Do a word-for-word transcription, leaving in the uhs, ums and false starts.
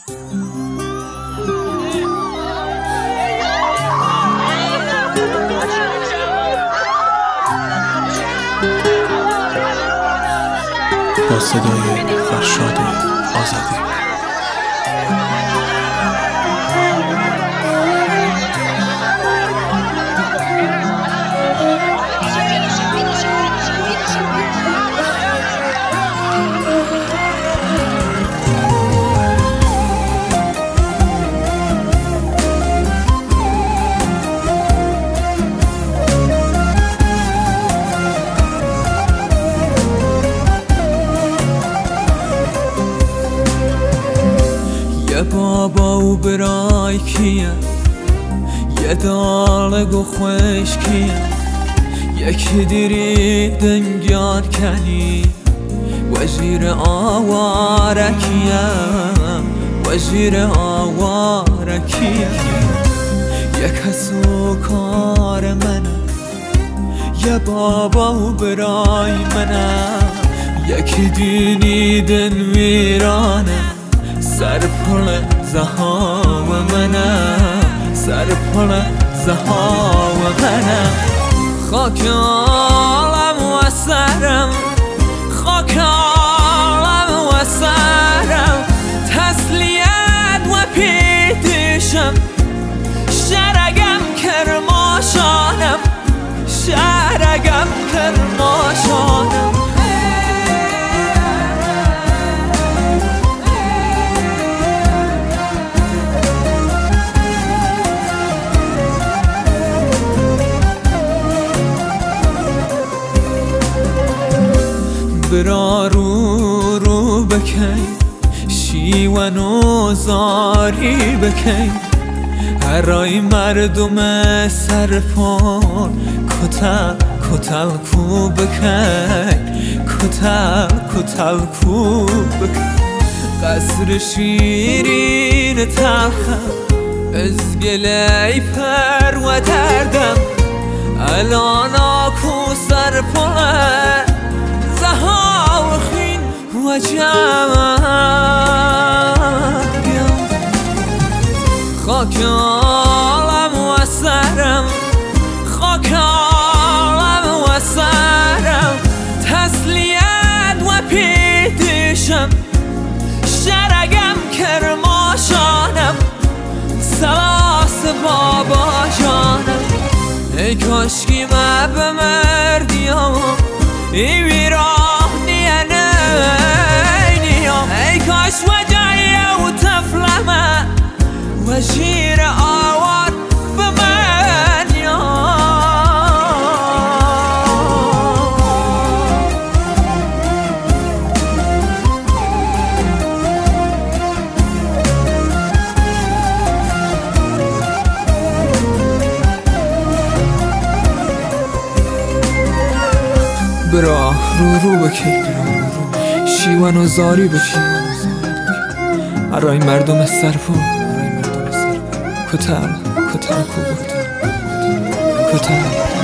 با صدای فرشاد آزادی. یه بابا و برای کیه، یه دالگ و خشکیه، یکی دیری دنگار کنی وزیر آوارکیه، وزیر آوارکیه. یه کسو کار منه، یه بابا و برای منه، یکی دینی دن ویرانه، سر پل زهاو منه، سر پل زهاو منه. خاک عالم و سرم، خاک عالم و سرم، تسلیت و پیدشم، شرگم کرماشانم، شرگم کرماشانم. برا رو رو بکن، شیون و زاری بکن، هرای مردم سرپان کتل کتل کو بکن، کتل کتل کو بکن. قصر شیرین تلخم از گلی پر و دردم، الان آکو سرپان زها و خین و جمعیم. خاک عالم و سرم، خاک عالم و سرم، تسلیت و پیدشم، شرگم کرماشانم، سلاس بابا جانم. ای کاشکی ما بمردیم ای ویراه نیه نیام، ای کاش وجایه و تفلمه و شیر آوار بمن یام. برا رو رو بکی، شیون و زاری بکی، ارای مردم سرپو کتل کتل کو بکن، کتل